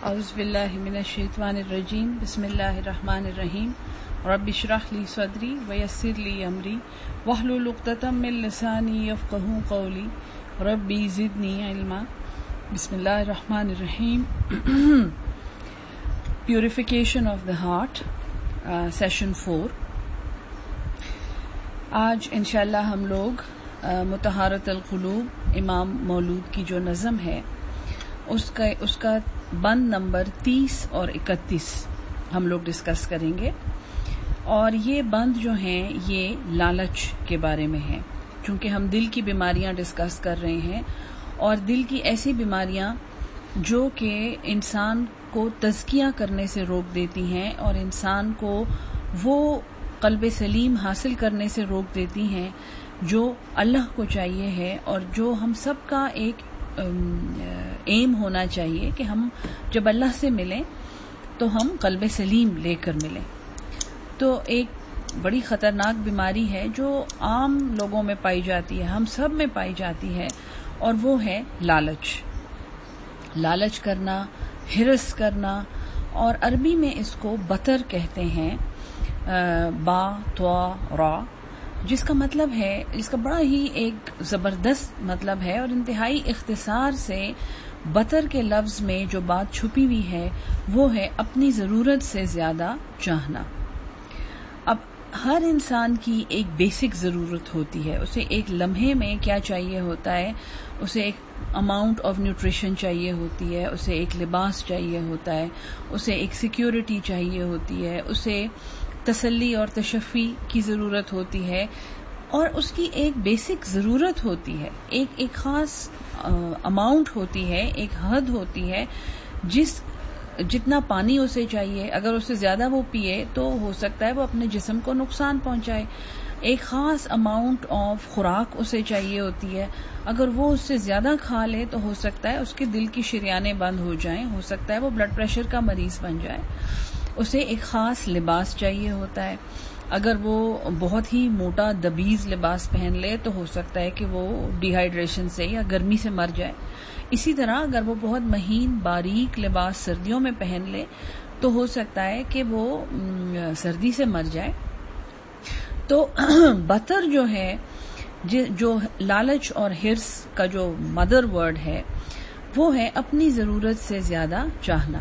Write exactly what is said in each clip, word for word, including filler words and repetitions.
اعوذ باللہ من الشیطان الرجیم بسم اللہ الرحمن الرحیم رب اشرح لی صدری ویسر لی امری واحلل عقدۃ من لسانی یفقہوا قولی ربی زدنی علما. بسم اللہ الرحمن الرحیم. Purification of the heart, session four. آج انشاءاللہ ہم لوگ مطہرۃ القلوب امام مولود کی جو نظم ہے اس کا اس کا بند نمبر تیس اور اکتیس ہم لوگ ڈسکس کریں گے. اور یہ بند جو ہیں یہ لالچ کے بارے میں ہیں، چونکہ ہم دل کی بیماریاں ڈسکس کر رہے ہیں، اور دل کی ایسی بیماریاں جو کہ انسان کو تزکیہ کرنے سے روک دیتی ہیں اور انسان کو وہ قلب سلیم حاصل کرنے سے روک دیتی ہیں جو اللہ کو چاہیے ہے، اور جو ہم سب کا ایک ایم ہونا چاہیے کہ ہم جب اللہ سے ملیں تو ہم قلب سلیم لے کر ملیں. تو ایک بڑی خطرناک بیماری ہے جو عام لوگوں میں پائی جاتی ہے، ہم سب میں پائی جاتی ہے، اور وہ ہے لالچ. لالچ کرنا، ہرس کرنا، اور عربی میں اس کو بطر کہتے ہیں، با توا را، جس کا مطلب ہے، اس کا بڑا ہی ایک زبردست مطلب ہے، اور انتہائی اختصار سے بطر کے لفظ میں جو بات چھپی ہوئی ہے وہ ہے اپنی ضرورت سے زیادہ چاہنا. اب ہر انسان کی ایک بیسک ضرورت ہوتی ہے، اسے ایک لمحے میں کیا چاہیے ہوتا ہے، اسے ایک اماؤنٹ آف نیوٹریشن چاہیے ہوتی ہے، اسے ایک لباس چاہیے ہوتا ہے، اسے ایک سیکیورٹی چاہیے ہوتی ہے، اسے تسلی اور تشفی کی ضرورت ہوتی ہے، اور اس کی ایک بیسک ضرورت ہوتی ہے، ایک ایک خاص اماؤنٹ ہوتی ہے، ایک حد ہوتی ہے، جس جتنا پانی اسے چاہیے، اگر اسے زیادہ وہ پیے تو ہو سکتا ہے وہ اپنے جسم کو نقصان پہنچائے. ایک خاص اماؤنٹ آف خوراک اسے چاہیے ہوتی ہے، اگر وہ اس سے زیادہ کھا لے تو ہو سکتا ہے اس کے دل کی شریانیں بند ہو جائیں، ہو سکتا ہے وہ بلڈ پریشر کا مریض بن جائے. اسے ایک خاص لباس چاہیے ہوتا ہے، اگر وہ بہت ہی موٹا دبیز لباس پہن لے تو ہو سکتا ہے کہ وہ ڈی ہائیڈریشن سے یا گرمی سے مر جائے. اسی طرح اگر وہ بہت مہین باریک لباس سردیوں میں پہن لے تو ہو سکتا ہے کہ وہ سردی سے مر جائے. تو بطر جو ہے، جو لالچ اور ہرس کا جو مدر ورڈ ہے وہ ہے اپنی ضرورت سے زیادہ چاہنا.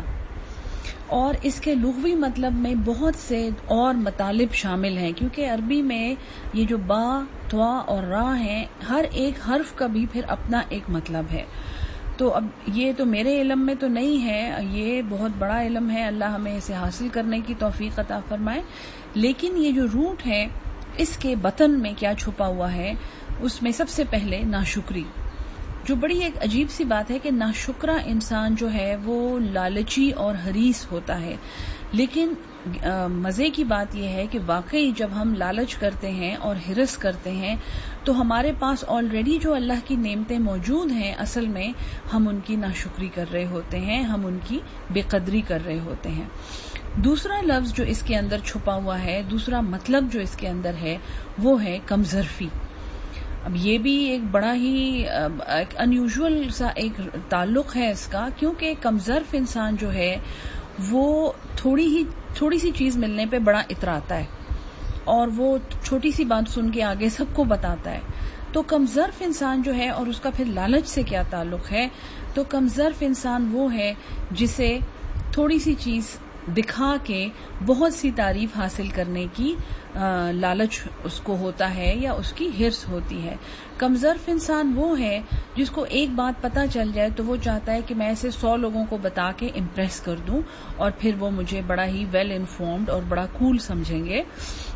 اور اس کے لغوی مطلب میں بہت سے اور مطالب شامل ہیں، کیونکہ عربی میں یہ جو با، توا اور را ہیں، ہر ایک حرف کا بھی پھر اپنا ایک مطلب ہے. تو اب یہ تو میرے علم میں تو نہیں ہے، یہ بہت بڑا علم ہے، اللہ ہمیں اسے حاصل کرنے کی توفیق عطا فرمائے. لیکن یہ جو روٹ ہے، اس کے بطن میں کیا چھپا ہوا ہے، اس میں سب سے پہلے ناشکری، جو بڑی ایک عجیب سی بات ہے کہ ناشکرا انسان جو ہے وہ لالچی اور حریص ہوتا ہے. لیکن مزے کی بات یہ ہے کہ واقعی جب ہم لالچ کرتے ہیں اور ہرس کرتے ہیں تو ہمارے پاس آلریڈی جو اللہ کی نعمتیں موجود ہیں، اصل میں ہم ان کی ناشکری کر رہے ہوتے ہیں، ہم ان کی بے قدری کر رہے ہوتے ہیں. دوسرا لفظ جو اس کے اندر چھپا ہوا ہے، دوسرا مطلب جو اس کے اندر ہے وہ ہے کمظرفی. اب یہ بھی ایک بڑا ہی ایک انیوژول سا ایک تعلق ہے اس کا، کیونکہ کمظرف انسان جو ہے وہ تھوڑی ہی تھوڑی سی چیز ملنے پہ بڑا اتراتا ہے، اور وہ چھوٹی سی بات سن کے آگے سب کو بتاتا ہے. تو کمظرف انسان جو ہے، اور اس کا پھر لالچ سے کیا تعلق ہے، تو کمظرف انسان وہ ہے جسے تھوڑی سی چیز دکھا کے بہت سی تعریف حاصل کرنے کی لالچ اس کو ہوتا ہے، یا اس کی ہرس ہوتی ہے. کمظرف انسان وہ ہے جس کو ایک بات پتہ چل جائے تو وہ چاہتا ہے کہ میں اسے سو لوگوں کو بتا کے امپریس کر دوں، اور پھر وہ مجھے بڑا ہی ویل انفارمڈ اور بڑا کول سمجھیں گے.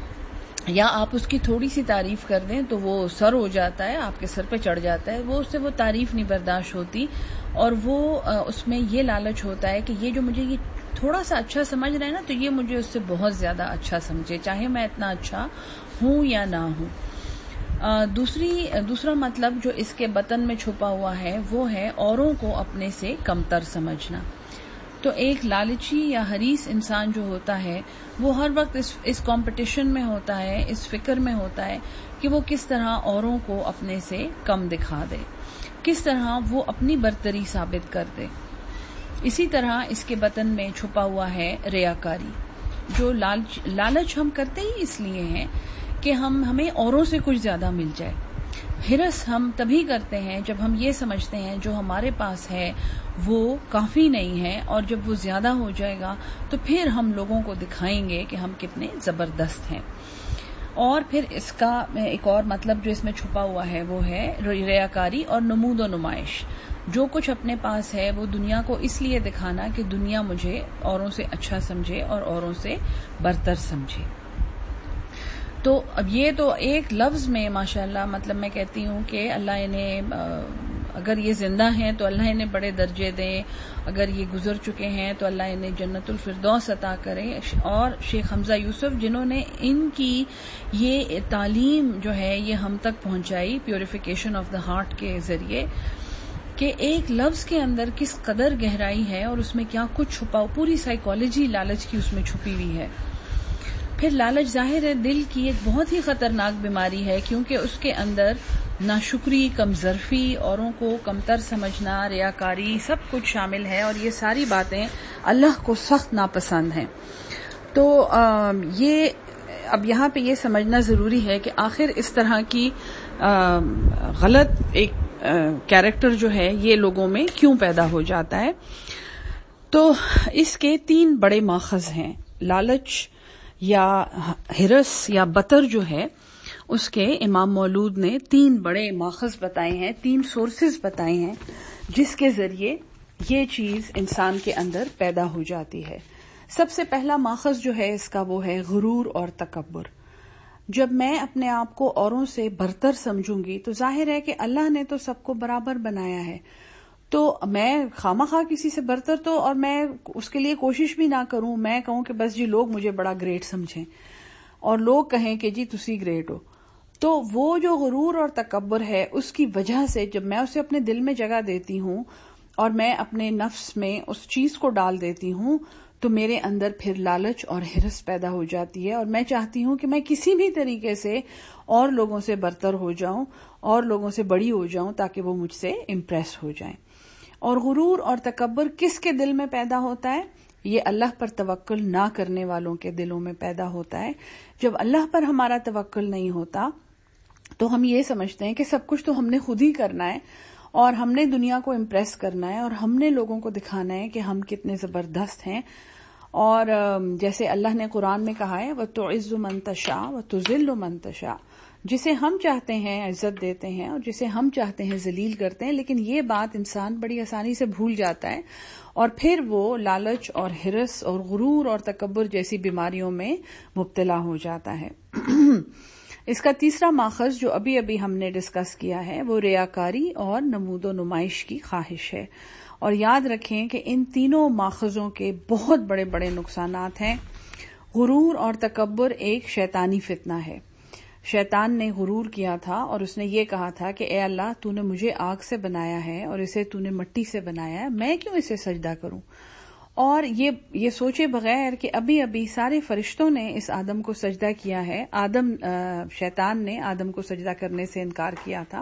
یا آپ اس کی تھوڑی سی تعریف کر دیں تو وہ سر ہو جاتا ہے، آپ کے سر پہ چڑھ جاتا ہے، وہ اس سے وہ تعریف نہیں برداشت ہوتی، اور وہ اس میں یہ لالچ ہوتا ہے کہ یہ جو مجھے یہ تھوڑا سا اچھا سمجھ رہے ہیں نا، تو یہ مجھے اس سے بہت زیادہ اچھا سمجھے، چاہے میں اتنا اچھا ہوں یا نہ ہوں. دوسری دوسرا مطلب جو اس کے بطن میں چھپا ہوا ہے وہ ہے اوروں کو اپنے سے کمتر سمجھنا. تو ایک لالچی یا حریص انسان جو ہوتا ہے وہ ہر وقت اس اس کمپٹیشن میں ہوتا ہے، اس فکر میں ہوتا ہے کہ وہ کس طرح اوروں کو اپنے سے کم دکھا دے، کس طرح وہ اپنی برتری ثابت کر دے. اسی طرح اس کے بطن میں چھپا ہوا ہے ریاکاری، جو لالچ لالچ ہم کرتے ہی اس لیے ہیں کہ ہم ہمیں اوروں سے کچھ زیادہ مل جائے۔ ہرس ہم تبھی کرتے ہیں جب ہم یہ سمجھتے ہیں جو ہمارے پاس ہے وہ کافی نہیں ہے، اور جب وہ زیادہ ہو جائے گا تو پھر ہم لوگوں کو دکھائیں گے کہ ہم کتنے زبردست ہیں۔ اور پھر اس کا ایک اور مطلب جو اس میں چھپا ہوا ہے وہ ہے ریاکاری اور نمود و نمائش۔ جو کچھ اپنے پاس ہے وہ دنیا کو اس لیے دکھانا کہ دنیا مجھے اوروں سے اچھا سمجھے اور اوروں سے برتر سمجھے۔ تو اب یہ تو ایک لفظ میں ماشاءاللہ مطلب میں کہتی ہوں کہ اللہ انہیں اگر یہ زندہ ہیں تو اللہ انہیں بڑے درجے دیں، اگر یہ گزر چکے ہیں تو اللہ انہیں جنت الفردوس عطا کرے۔ اور شیخ حمزہ یوسف جنہوں نے ان کی یہ تعلیم جو ہے یہ ہم تک پہنچائی پیوریفیکیشن آف دا ہارٹ کے ذریعے، کہ ایک لفظ کے اندر کس قدر گہرائی ہے اور اس میں کیا کچھ چھپا، پوری سائیکالوجی لالچ کی اس میں چھپی ہوئی ہے۔ پھر لالچ ظاہر ہے دل کی ایک بہت ہی خطرناک بیماری ہے، کیونکہ اس کے اندر ناشکری، کم ظرفی، اوروں کو کمتر سمجھنا، ریاکاری سب کچھ شامل ہے، اور یہ ساری باتیں اللہ کو سخت ناپسند ہیں۔ تو یہ اب یہاں پہ یہ سمجھنا ضروری ہے کہ آخر اس طرح کی غلط ایک کیریکٹر جو ہے یہ لوگوں میں کیوں پیدا ہو جاتا ہے۔ تو اس کے تین بڑے ماخذ ہیں، لالچ یا ہرس یا بطر جو ہے اس کے امام مولود نے تین بڑے ماخذ بتائے ہیں، تین سورسز بتائے ہیں جس کے ذریعے یہ چیز انسان کے اندر پیدا ہو جاتی ہے۔ سب سے پہلا ماخذ جو ہے اس کا وہ ہے غرور اور تکبر۔ جب میں اپنے آپ کو اوروں سے برتر سمجھوں گی تو ظاہر ہے کہ اللہ نے تو سب کو برابر بنایا ہے، تو میں خواہ کسی سے برتر تو اور میں اس کے لیے کوشش بھی نہ کروں، میں کہوں کہ بس جی لوگ مجھے بڑا گریٹ سمجھیں اور لوگ کہیں کہ جی تسی گریٹ ہو، تو وہ جو غرور اور تکبر ہے اس کی وجہ سے جب میں اسے اپنے دل میں جگہ دیتی ہوں اور میں اپنے نفس میں اس چیز کو ڈال دیتی ہوں تو میرے اندر پھر لالچ اور ہرس پیدا ہو جاتی ہے، اور میں چاہتی ہوں کہ میں کسی بھی طریقے سے اور لوگوں سے برتر ہو جاؤں اور لوگوں سے بڑی ہو جاؤں تاکہ وہ مجھ سے امپریس ہو جائیں۔ اور غرور اور تکبر کس کے دل میں پیدا ہوتا ہے؟ یہ اللہ پر توکل نہ کرنے والوں کے دلوں میں پیدا ہوتا ہے۔ جب اللہ پر ہمارا توکل نہیں ہوتا تو ہم یہ سمجھتے ہیں کہ سب کچھ تو ہم نے خود ہی کرنا ہے اور ہم نے دنیا کو امپریس کرنا ہے اور ہم نے لوگوں کو دکھانا ہے کہ ہم کتنے زبردست ہیں۔ اور جیسے اللہ نے قرآن میں کہا ہے وَتُعِزُّ مَن تَشَاءُ وَتُذِلُّ مَن تَشَاءُ، جسے ہم چاہتے ہیں عزت دیتے ہیں اور جسے ہم چاہتے ہیں ذلیل کرتے ہیں، لیکن یہ بات انسان بڑی آسانی سے بھول جاتا ہے اور پھر وہ لالچ اور ہرس اور غرور اور تکبر جیسی بیماریوں میں مبتلا ہو جاتا ہے۔ اس کا تیسرا ماخذ جو ابھی ابھی ہم نے ڈسکس کیا ہے وہ ریاکاری اور نمود و نمائش کی خواہش ہے، اور یاد رکھیں کہ ان تینوں ماخذوں کے بہت بڑے بڑے نقصانات ہیں۔ غرور اور تکبر ایک شیطانی فتنہ ہے۔ شیطان نے غرور کیا تھا اور اس نے یہ کہا تھا کہ اے اللہ تو نے مجھے آگ سے بنایا ہے اور اسے تو نے مٹی سے بنایا ہے، میں کیوں اسے سجدہ کروں؟ اور یہ یہ سوچے بغیر کہ ابھی ابھی سارے فرشتوں نے اس آدم کو سجدہ کیا ہے، آدم شیطان نے آدم کو سجدہ کرنے سے انکار کیا تھا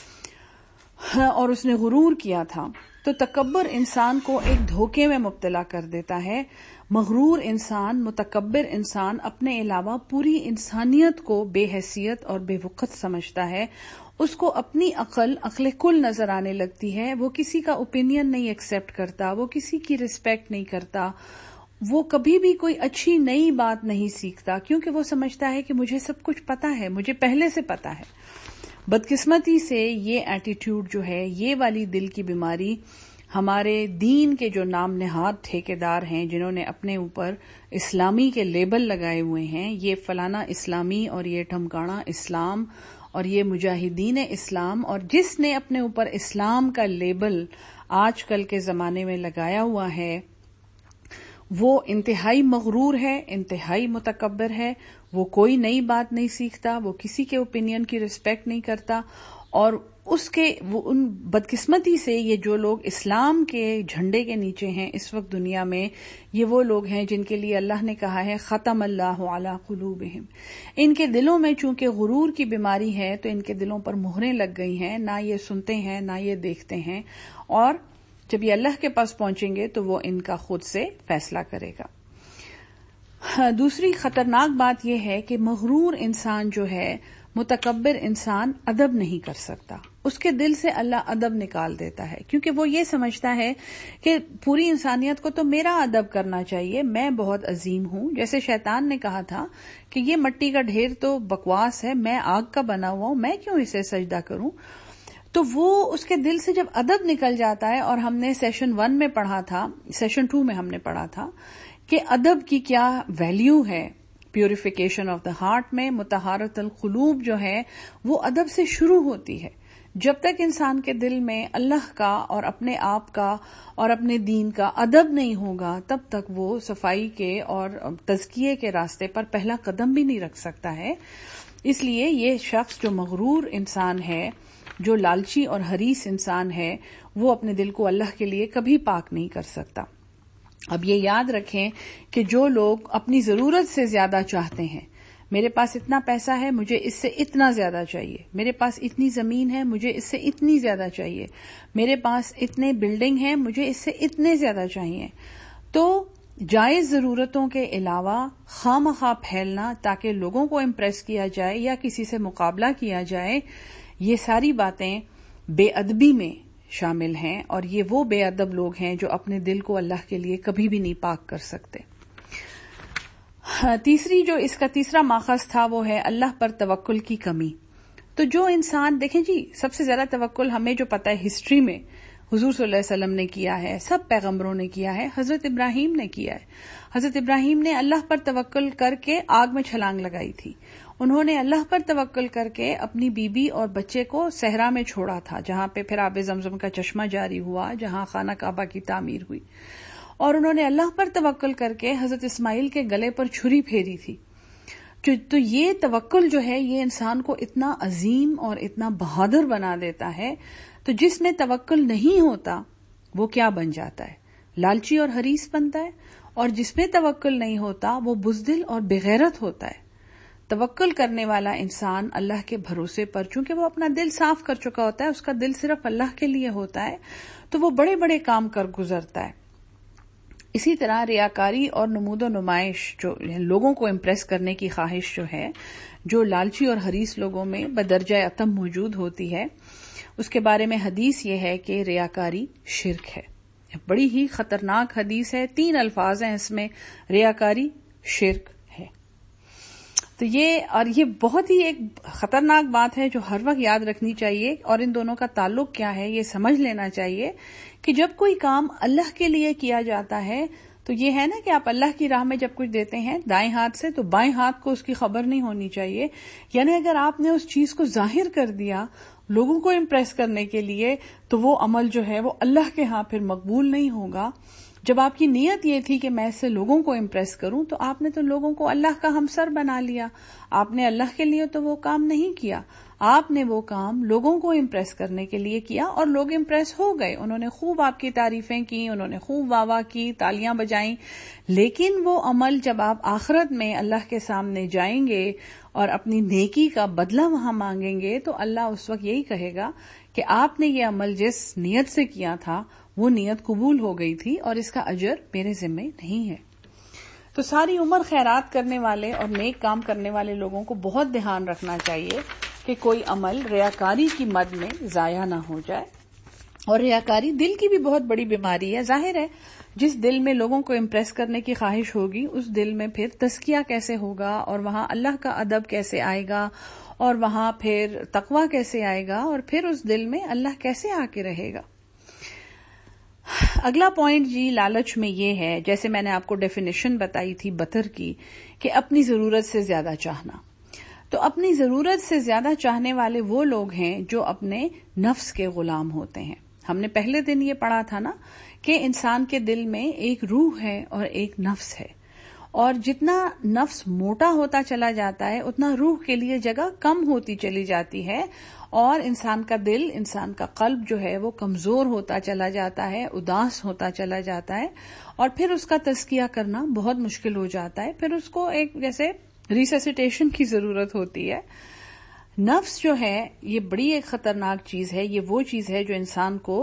اور اس نے غرور کیا تھا۔ تو تکبر انسان کو ایک دھوکے میں مبتلا کر دیتا ہے۔ مغرور انسان، متکبر انسان اپنے علاوہ پوری انسانیت کو بے حیثیت اور بے وقت سمجھتا ہے، اس کو اپنی عقل عقل کل نظر آنے لگتی ہے، وہ کسی کا اوپینین نہیں ایکسیپٹ کرتا، وہ کسی کی رسپیکٹ نہیں کرتا، وہ کبھی بھی کوئی اچھی نئی بات نہیں سیکھتا، کیونکہ وہ سمجھتا ہے کہ مجھے سب کچھ پتا ہے، مجھے پہلے سے پتا ہے۔ بدقسمتی سے یہ ایٹیٹیوڈ جو ہے، یہ والی دل کی بیماری ہمارے دین کے جو نام نہاد ٹھیکیدار ہیں جنہوں نے اپنے اوپر اسلامی کے لیبل لگائے ہوئے ہیں، یہ فلانا اسلامی اور یہ ٹھمکانا اسلام اور یہ مجاہدین اسلام، اور جس نے اپنے اوپر اسلام کا لیبل آج کل کے زمانے میں لگایا ہوا ہے وہ انتہائی مغرور ہے، انتہائی متکبر ہے، وہ کوئی نئی بات نہیں سیکھتا، وہ کسی کے اوپینین کی رسپیکٹ نہیں کرتا، اور اس کے وہ ان بدقسمتی سے یہ جو لوگ اسلام کے جھنڈے کے نیچے ہیں اس وقت دنیا میں، یہ وہ لوگ ہیں جن کے لیے اللہ نے کہا ہے ختم اللہ علی قلوبہم۔ ان کے دلوں میں چونکہ غرور کی بیماری ہے تو ان کے دلوں پر مہریں لگ گئی ہیں، نہ یہ سنتے ہیں نہ یہ دیکھتے ہیں، اور جب یہ اللہ کے پاس پہنچیں گے تو وہ ان کا خود سے فیصلہ کرے گا۔ دوسری خطرناک بات یہ ہے کہ مغرور انسان جو ہے، متکبر انسان ادب نہیں کر سکتا، اس کے دل سے اللہ ادب نکال دیتا ہے، کیونکہ وہ یہ سمجھتا ہے کہ پوری انسانیت کو تو میرا ادب کرنا چاہیے، میں بہت عظیم ہوں۔ جیسے شیطان نے کہا تھا کہ یہ مٹی کا ڈھیر تو بکواس ہے، میں آگ کا بنا ہوا ہوں، میں کیوں اسے سجدہ کروں؟ تو وہ اس کے دل سے جب ادب نکل جاتا ہے، اور ہم نے سیشن ون میں پڑھا تھا، سیشن ٹو میں ہم نے پڑھا تھا کہ ادب کی کیا ویلیو ہے پیوریفیکیشن آف دا ہارٹ میں۔ مطہرۃ القلوب جو ہے وہ ادب سے شروع ہوتی ہے۔ جب تک انسان کے دل میں اللہ کا اور اپنے آپ کا اور اپنے دین کا ادب نہیں ہوگا، تب تک وہ صفائی کے اور تزکیے کے راستے پر پہلا قدم بھی نہیں رکھ سکتا ہے۔ اس لیے یہ شخص جو مغرور انسان ہے، جو لالچی اور حریص انسان ہے، وہ اپنے دل کو اللہ کے لیے کبھی پاک نہیں کر سکتا۔ اب یہ یاد رکھیں کہ جو لوگ اپنی ضرورت سے زیادہ چاہتے ہیں، میرے پاس اتنا پیسہ ہے، مجھے اس سے اتنا زیادہ چاہیے، میرے پاس اتنی زمین ہے، مجھے اس سے اتنی زیادہ چاہیے، میرے پاس اتنے بلڈنگ ہیں، مجھے اس سے اتنے زیادہ چاہیے، تو جائز ضرورتوں کے علاوہ خواہ مخواہ پھیلنا تاکہ لوگوں کو امپریس کیا جائے یا کسی سے مقابلہ کیا جائے، یہ ساری باتیں بے ادبی میں شامل ہیں، اور یہ وہ بے ادب لوگ ہیں جو اپنے دل کو اللہ کے لیے کبھی بھی نہیں پاک کر سکتے۔ تیسری جو اس کا تیسرا ماخذ تھا وہ ہے اللہ پر توکل کی کمی۔ تو جو انسان، دیکھیں جی، سب سے زیادہ توکل ہمیں جو پتہ ہے ہسٹری میں حضور صلی اللہ علیہ وسلم نے کیا ہے، سب پیغمبروں نے کیا ہے، حضرت ابراہیم نے کیا ہے۔ حضرت ابراہیم نے اللہ پر توکل کر کے آگ میں چھلانگ لگائی تھی۔ انہوں نے اللہ پر توکل کر کے اپنی بیوی اور بچے کو صحرا میں چھوڑا تھا، جہاں پہ پھر آب زمزم کا چشمہ جاری ہوا، جہاں خانہ کعبہ کی تعمیر ہوئی، اور انہوں نے اللہ پر توکل کر کے حضرت اسماعیل کے گلے پر چھری پھیری تھی۔ تو یہ توکل جو ہے یہ انسان کو اتنا عظیم اور اتنا بہادر بنا دیتا ہے۔ تو جس میں توکل نہیں ہوتا وہ کیا بن جاتا ہے؟ لالچی اور حریص بنتا ہے، اور جس میں توکل نہیں ہوتا وہ بزدل اور بغیرت ہوتا ہے۔ توکل کرنے والا انسان اللہ کے بھروسے پر، چونکہ وہ اپنا دل صاف کر چکا ہوتا ہے، اس کا دل صرف اللہ کے لیے ہوتا ہے، تو وہ بڑے بڑے کام کر گزرتا ہے۔ اسی طرح ریاکاری اور نمود و نمائش، جو لوگوں کو امپریس کرنے کی خواہش جو ہے، جو لالچی اور حریص لوگوں میں بدرجہ اتم موجود ہوتی ہے، اس کے بارے میں حدیث یہ ہے کہ ریاکاری شرک ہے۔ بڑی ہی خطرناک حدیث ہے، تین الفاظ ہیں اس میں، ریاکاری، شرک ہے۔ تو یہ اور یہ بہت ہی ایک خطرناک بات ہے جو ہر وقت یاد رکھنی چاہیے، اور ان دونوں کا تعلق کیا ہے یہ سمجھ لینا چاہیے کہ جب کوئی کام اللہ کے لیے کیا جاتا ہے تو یہ ہے نا کہ آپ اللہ کی راہ میں جب کچھ دیتے ہیں دائیں ہاتھ سے، تو بائیں ہاتھ کو اس کی خبر نہیں ہونی چاہیے۔ یعنی اگر آپ نے اس چیز کو ظاہر کر دیا لوگوں کو امپریس کرنے کے لیے، تو وہ عمل جو ہے وہ اللہ کے ہاں پھر مقبول نہیں ہوگا۔ جب آپ کی نیت یہ تھی کہ میں اس سے لوگوں کو امپریس کروں، تو آپ نے تو لوگوں کو اللہ کا ہمسر بنا لیا، آپ نے اللہ کے لیے تو وہ کام نہیں کیا، آپ نے وہ کام لوگوں کو امپریس کرنے کے لیے کیا، اور لوگ امپریس ہو گئے، انہوں نے خوب آپ کی تعریفیں کی، انہوں نے خوب واہ واہ کی، تالیاں بجائیں، لیکن وہ عمل جب آپ آخرت میں اللہ کے سامنے جائیں گے اور اپنی نیکی کا بدلہ وہاں مانگیں گے، تو اللہ اس وقت یہی کہے گا کہ آپ نے یہ عمل جس نیت سے کیا تھا وہ نیت قبول ہو گئی تھی، اور اس کا اجر میرے ذمہ نہیں ہے۔ تو ساری عمر خیرات کرنے والے اور نیک کام کرنے والے لوگوں کو بہت دھیان رکھنا چاہیے کہ کوئی عمل ریاکاری کی مد میں ضائع نہ ہو جائے۔ اور ریاکاری دل کی بھی بہت بڑی بیماری ہے۔ ظاہر ہے جس دل میں لوگوں کو امپریس کرنے کی خواہش ہوگی، اس دل میں پھر تزکیہ کیسے ہوگا، اور وہاں اللہ کا ادب کیسے آئے گا، اور وہاں پھر تقویٰ کیسے آئے گا، اور پھر اس دل میں اللہ کیسے آ کے رہے گا۔ اگلا پوائنٹ جی لالچ میں یہ ہے، جیسے میں نے آپ کو ڈیفینیشن بتائی تھی بطر کی، کہ اپنی ضرورت سے زیادہ چاہنا۔ تو اپنی ضرورت سے زیادہ چاہنے والے وہ لوگ ہیں جو اپنے نفس کے غلام ہوتے ہیں۔ ہم نے پہلے دن یہ پڑھا تھا نا کہ انسان کے دل میں ایک روح ہے اور ایک نفس ہے، اور جتنا نفس موٹا ہوتا چلا جاتا ہے اتنا روح کے لیے جگہ کم ہوتی چلی جاتی ہے، اور انسان کا دل، انسان کا قلب جو ہے وہ کمزور ہوتا چلا جاتا ہے، اداس ہوتا چلا جاتا ہے، اور پھر اس کا تزکیہ کرنا بہت مشکل ہو جاتا ہے۔ پھر اس کو ایک جیسے ریسیسیٹیشن کی ضرورت ہوتی ہے۔ نفس جو ہے یہ بڑی ایک خطرناک چیز ہے، یہ وہ چیز ہے جو انسان کو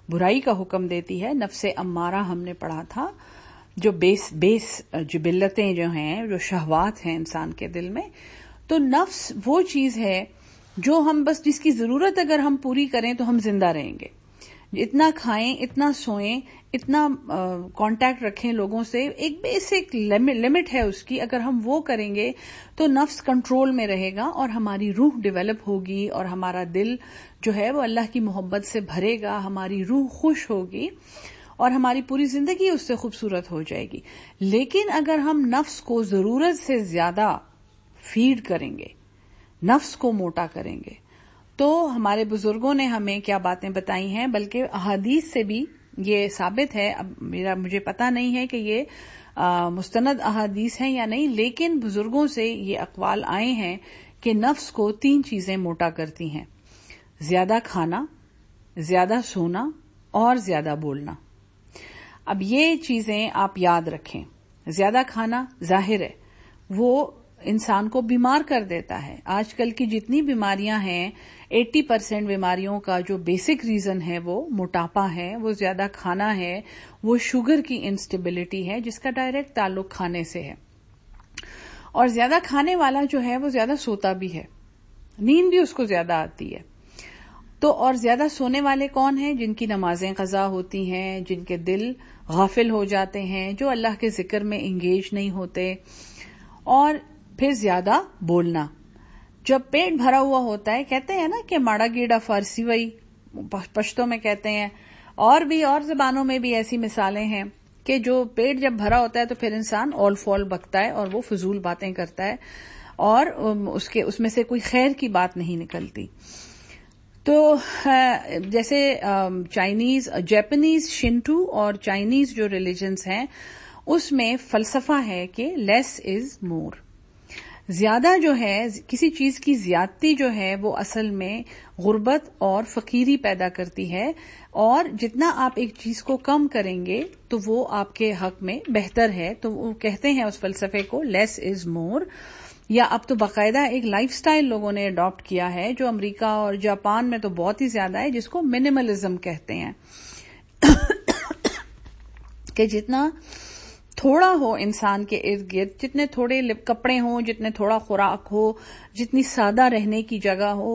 برائی کا حکم دیتی ہے. نفس امارہ ہم نے پڑھا تھا، جو بیس بیس جبلتیں جو ہیں، جو شہوات ہیں انسان کے دل میں. تو نفس وہ چیز ہے جو ہم بس جس کی ضرورت اگر ہم پوری کریں تو ہم زندہ رہیں گے. اتنا کھائیں، اتنا سوئیں، اتنا کانٹیکٹ رکھیں لوگوں سے، ایک بیسک لمٹ ہے اس کی. اگر ہم وہ کریں گے تو نفس کنٹرول میں رہے گا اور ہماری روح ڈیولپ ہوگی اور ہمارا دل جو ہے وہ اللہ کی محبت سے بھرے گا، ہماری روح خوش ہوگی اور ہماری پوری زندگی اس سے خوبصورت ہو جائے گی. لیکن اگر ہم نفس کو ضرورت سے زیادہ فیڈ کریں گے، نفس کو موٹا کریں گے، تو ہمارے بزرگوں نے ہمیں کیا باتیں بتائی ہیں، بلکہ احادیث سے بھی یہ ثابت ہے. اب میرا مجھے پتا نہیں ہے کہ یہ آ, مستند احادیث ہیں یا نہیں، لیکن بزرگوں سے یہ اقوال آئے ہیں کہ نفس کو تین چیزیں موٹا کرتی ہیں: زیادہ کھانا، زیادہ سونا اور زیادہ بولنا. اب یہ چیزیں آپ یاد رکھیں. زیادہ کھانا ظاہر ہے وہ انسان کو بیمار کر دیتا ہے. آج کل کی جتنی بیماریاں ہیں، ایٹی پرسینٹ بیماریوں کا جو بیسک ریزن ہے وہ موٹاپا ہے، وہ زیادہ کھانا ہے، وہ شوگر کی انسٹیبلٹی ہے جس کا ڈائریکٹ تعلق کھانے سے ہے. اور زیادہ کھانے والا جو ہے وہ زیادہ سوتا بھی ہے، نیند بھی اس کو زیادہ آتی ہے. تو اور زیادہ سونے والے کون ہیں؟ جن کی نمازیں قضا ہوتی ہیں، جن کے دل غافل ہو جاتے ہیں، جو اللہ کے ذکر میں انگیج نہیں ہوتے. اور پھر زیادہ بولنا. جب پیٹ بھرا ہوا ہوتا ہے، کہتے ہیں نا کہ ماڑا گیڑا فارسی وئی پشتوں میں کہتے ہیں، اور بھی اور زبانوں میں بھی ایسی مثالیں ہیں کہ جو پیٹ جب بھرا ہوتا ہے تو پھر انسان اول فول بکتا ہے اور وہ فضول باتیں کرتا ہے اور اس کے اس میں سے کوئی خیر کی بات نہیں نکلتی. تو جیسے چائنیز جیپنیز شنٹو اور چائنیز جو ریلیجنز ہیں اس میں فلسفہ ہے کہ لیس از مور. زیادہ جو ہے، کسی چیز کی زیادتی جو ہے وہ اصل میں غربت اور فقیری پیدا کرتی ہے، اور جتنا آپ ایک چیز کو کم کریں گے تو وہ آپ کے حق میں بہتر ہے. تو وہ کہتے ہیں اس فلسفے کو لیس از مور. یا اب تو باقاعدہ ایک لائف سٹائل لوگوں نے اڈاپٹ کیا ہے جو امریکہ اور جاپان میں تو بہت ہی زیادہ ہے، جس کو منیملزم کہتے ہیں کہ جتنا تھوڑا ہو انسان کے ارد گرد، جتنے تھوڑے کپڑے ہوں، جتنے تھوڑا خوراک ہو، جتنی سادہ رہنے کی جگہ ہو،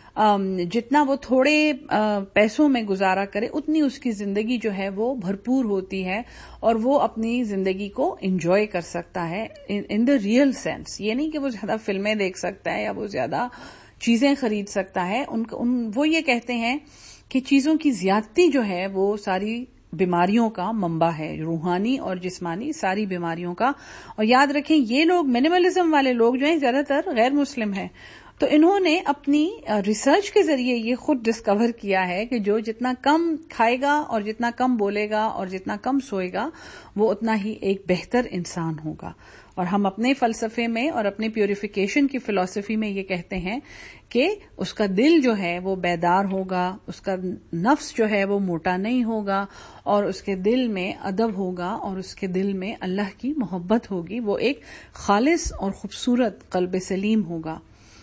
جتنا وہ تھوڑے پیسوں میں گزارا کرے، اتنی اس کی زندگی جو ہے وہ بھرپور ہوتی ہے اور وہ اپنی زندگی کو انجوائے کر سکتا ہے ان دا ریئل سینس. یہ نہیں کہ وہ زیادہ فلمیں دیکھ سکتا ہے یا وہ زیادہ چیزیں خرید سکتا ہے. ان, ان وہ یہ کہتے ہیں کہ چیزوں کی زیادتی جو ہے وہ ساری بیماریوں کا منبع ہے، روحانی اور جسمانی ساری بیماریوں کا. اور یاد رکھیں یہ لوگ منیملزم والے لوگ جو ہیں زیادہ تر غیر مسلم ہیں. تو انہوں نے اپنی ریسرچ کے ذریعے یہ خود ڈسکور کیا ہے کہ جو جتنا کم کھائے گا اور جتنا کم بولے گا اور جتنا کم سوئے گا وہ اتنا ہی ایک بہتر انسان ہوگا. اور ہم اپنے فلسفے میں اور اپنے پیوریفیکیشن کی فلسفی میں یہ کہتے ہیں کہ اس کا دل جو ہے وہ بیدار ہوگا، اس کا نفس جو ہے وہ موٹا نہیں ہوگا، اور اس کے دل میں ادب ہوگا اور اس کے دل میں اللہ کی محبت ہوگی. وہ ایک خالص اور خوبصورت قلب سلیم ہوگا.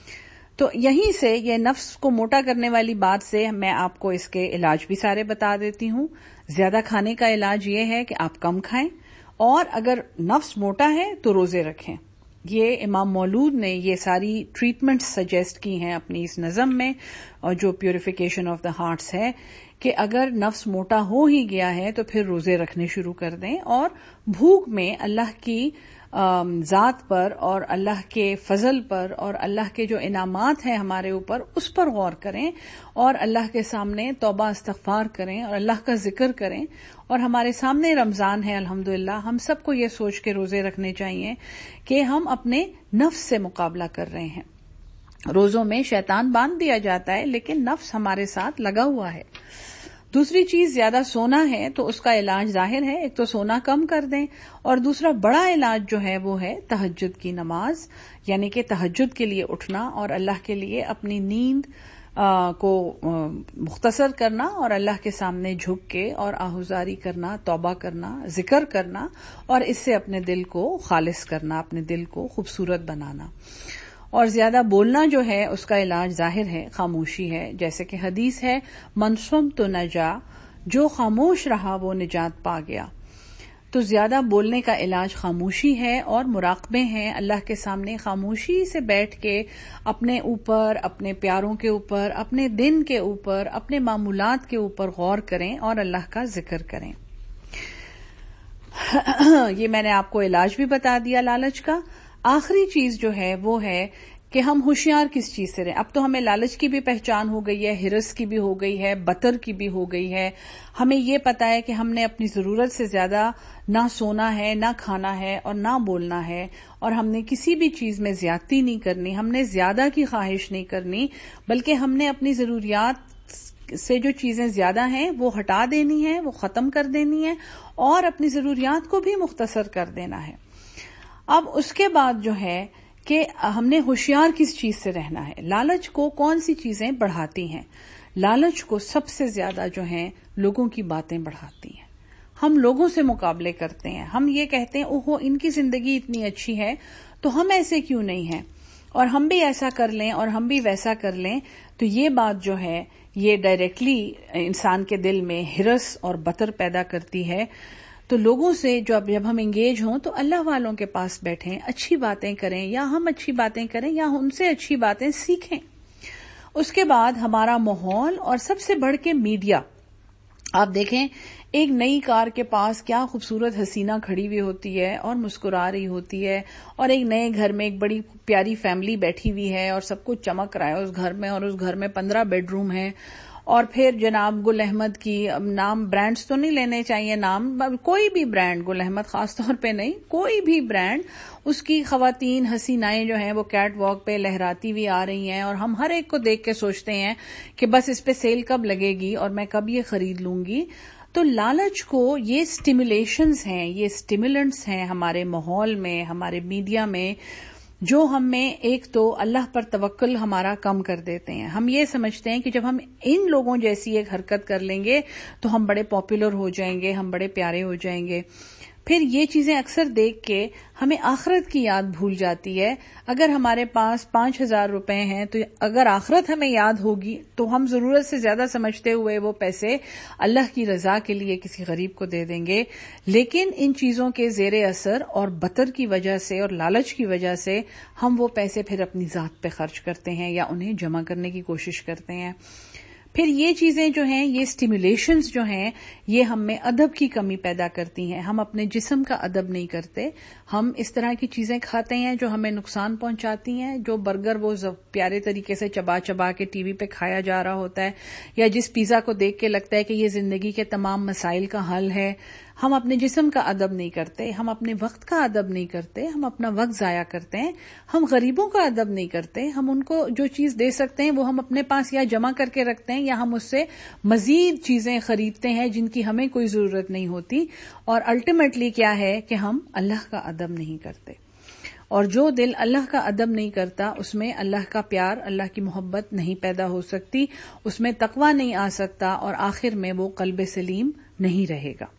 تو یہیں سے یہ نفس کو موٹا کرنے والی بات سے میں آپ کو اس کے علاج بھی سارے بتا دیتی ہوں. زیادہ کھانے کا علاج یہ ہے کہ آپ کم کھائیں، اور اگر نفس موٹا ہے تو روزے رکھیں. یہ امام مولود نے یہ ساری ٹریٹمنٹ سجیسٹ کی ہیں اپنی اس نظم میں، اور جو پیوریفیکیشن آف دا ہارٹس ہے، کہ اگر نفس موٹا ہو ہی گیا ہے تو پھر روزے رکھنے شروع کر دیں، اور بھوک میں اللہ کی ذات پر اور اللہ کے فضل پر اور اللہ کے جو انعامات ہیں ہمارے اوپر اس پر غور کریں، اور اللہ کے سامنے توبہ استغفار کریں اور اللہ کا ذکر کریں. اور ہمارے سامنے رمضان ہے الحمدللہ. ہم سب کو یہ سوچ کے روزے رکھنے چاہیے کہ ہم اپنے نفس سے مقابلہ کر رہے ہیں. روزوں میں شیطان باندھ دیا جاتا ہے لیکن نفس ہمارے ساتھ لگا ہوا ہے. دوسری چیز زیادہ سونا ہے تو اس کا علاج ظاہر ہے، ایک تو سونا کم کر دیں، اور دوسرا بڑا علاج جو ہے وہ ہے تہجد کی نماز، یعنی کہ تہجد کے لیے اٹھنا اور اللہ کے لیے اپنی نیند کو مختصر کرنا اور اللہ کے سامنے جھک کے اور آہوزاری کرنا، توبہ کرنا، ذکر کرنا، اور اس سے اپنے دل کو خالص کرنا، اپنے دل کو خوبصورت بنانا. اور زیادہ بولنا جو ہے اس کا علاج ظاہر ہے، خاموشی ہے. جیسے کہ حدیث ہے من صمت نجا، جو خاموش رہا وہ نجات پا گیا. تو زیادہ بولنے کا علاج خاموشی ہے اور مراقبے ہیں. اللہ کے سامنے خاموشی سے بیٹھ کے اپنے اوپر، اپنے پیاروں کے اوپر، اپنے دن کے اوپر، اپنے معمولات کے اوپر غور کریں اور اللہ کا ذکر کریں. یہ میں نے آپ کو علاج بھی بتا دیا لالچ کا. آخری چیز جو ہے وہ ہے کہ ہم ہوشیار کس چیز سے رہیں. اب تو ہمیں لالچ کی بھی پہچان ہو گئی ہے، ہرس کی بھی ہو گئی ہے، بطر کی بھی ہو گئی ہے. ہمیں یہ پتا ہے کہ ہم نے اپنی ضرورت سے زیادہ نہ سونا ہے، نہ کھانا ہے اور نہ بولنا ہے، اور ہم نے کسی بھی چیز میں زیادتی نہیں کرنی، ہم نے زیادہ کی خواہش نہیں کرنی، بلکہ ہم نے اپنی ضروریات سے جو چیزیں زیادہ ہیں وہ ہٹا دینی ہے، وہ ختم کر دینی ہے، اور اپنی ضروریات کو بھی مختصر کر دینا ہے. اب اس کے بعد جو ہے کہ ہم نے ہوشیار کس چیز سے رہنا ہے. لالچ کو کون سی چیزیں بڑھاتی ہیں؟ لالچ کو سب سے زیادہ جو ہیں لوگوں کی باتیں بڑھاتی ہیں. ہم لوگوں سے مقابلے کرتے ہیں، ہم یہ کہتے ہیں اوہو ان کی زندگی اتنی اچھی ہے تو ہم ایسے کیوں نہیں ہیں، اور ہم بھی ایسا کر لیں اور ہم بھی ویسا کر لیں. تو یہ بات جو ہے یہ ڈائریکٹلی انسان کے دل میں ہرس اور بطر پیدا کرتی ہے. تو لوگوں سے جو اب جب ہم انگیج ہوں تو اللہ والوں کے پاس بیٹھیں، اچھی باتیں کریں، یا ہم اچھی باتیں کریں یا ان سے اچھی باتیں سیکھیں. اس کے بعد ہمارا ماحول اور سب سے بڑھ کے میڈیا. آپ دیکھیں ایک نئی کار کے پاس کیا خوبصورت حسینہ کھڑی ہوئی ہوتی ہے اور مسکرا رہی ہوتی ہے، اور ایک نئے گھر میں ایک بڑی پیاری فیملی بیٹھی ہوئی ہے اور سب کچھ چمک رہا ہے اس گھر میں، اور اس گھر میں پندرہ بیڈ روم ہیں. اور پھر جناب گل احمد کی، نام برانڈز تو نہیں لینے چاہیے، نام کوئی بھی برانڈ، گل احمد خاص طور پہ نہیں، کوئی بھی برانڈ، اس کی خواتین حسینائیں جو ہیں وہ کیٹ واک پہ لہراتی ہوئی آ رہی ہیں، اور ہم ہر ایک کو دیکھ کے سوچتے ہیں کہ بس اس پہ سیل کب لگے گی اور میں کب یہ خرید لوں گی. تو لالچ کو یہ سٹیمولیشنز ہیں، یہ سٹیمولنٹس ہیں ہمارے ماحول میں، ہمارے میڈیا میں، جو ہم میں ایک تو اللہ پر توکل ہمارا کم کر دیتے ہیں. ہم یہ سمجھتے ہیں کہ جب ہم ان لوگوں جیسی ایک حرکت کر لیں گے تو ہم بڑے پاپولر ہو جائیں گے، ہم بڑے پیارے ہو جائیں گے. پھر یہ چیزیں اکثر دیکھ کے ہمیں آخرت کی یاد بھول جاتی ہے. اگر ہمارے پاس پانچ ہزار روپے ہیں تو اگر آخرت ہمیں یاد ہوگی تو ہم ضرورت سے زیادہ سمجھتے ہوئے وہ پیسے اللہ کی رضا کے لیے کسی غریب کو دے دیں گے. لیکن ان چیزوں کے زیر اثر اور بطر کی وجہ سے اور لالچ کی وجہ سے ہم وہ پیسے پھر اپنی ذات پہ خرچ کرتے ہیں یا انہیں جمع کرنے کی کوشش کرتے ہیں. پھر یہ چیزیں جو ہیں، یہ سٹیمولیشنز جو ہیں، یہ ہم میں ادب کی کمی پیدا کرتی ہیں. ہم اپنے جسم کا ادب نہیں کرتے. ہم اس طرح کی چیزیں کھاتے ہیں جو ہمیں نقصان پہنچاتی ہیں، جو برگر وہ پیارے طریقے سے چبا چبا کے ٹی وی پہ کھایا جا رہا ہوتا ہے، یا جس پیزا کو دیکھ کے لگتا ہے کہ یہ زندگی کے تمام مسائل کا حل ہے. ہم اپنے جسم کا ادب نہیں کرتے، ہم اپنے وقت کا ادب نہیں کرتے، ہم اپنا وقت ضائع کرتے ہیں. ہم غریبوں کا ادب نہیں کرتے، ہم ان کو جو چیز دے سکتے ہیں وہ ہم اپنے پاس یا جمع کر کے رکھتے ہیں، یا ہم اس سے مزید چیزیں خریدتے ہیں جن کی ہمیں کوئی ضرورت نہیں ہوتی. اور الٹیمیٹلی کیا ہے کہ ہم اللہ کا ادب نہیں کرتے. اور جو دل اللہ کا ادب نہیں کرتا اس میں اللہ کا پیار، اللہ کی محبت نہیں پیدا ہو سکتی، اس میں تقویٰ نہیں آ سکتا، اور آخر میں وہ قلب سلیم نہیں رہے گا.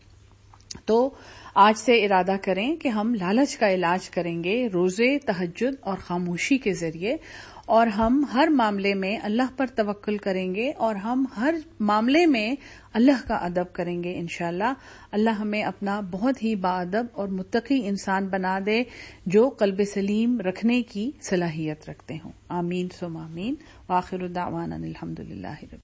تو آج سے ارادہ کریں کہ ہم لالچ کا علاج کریں گے روزے، تہجد اور خاموشی کے ذریعے، اور ہم ہر معاملے میں اللہ پر توکل کریں گے، اور ہم ہر معاملے میں اللہ کا ادب کریں گے انشاءاللہ. اللہ ہمیں اپنا بہت ہی باادب اور متقی انسان بنا دے جو قلب سلیم رکھنے کی صلاحیت رکھتے ہوں. آمین ثم آمین. وآخر دعوانا الحمد للہ.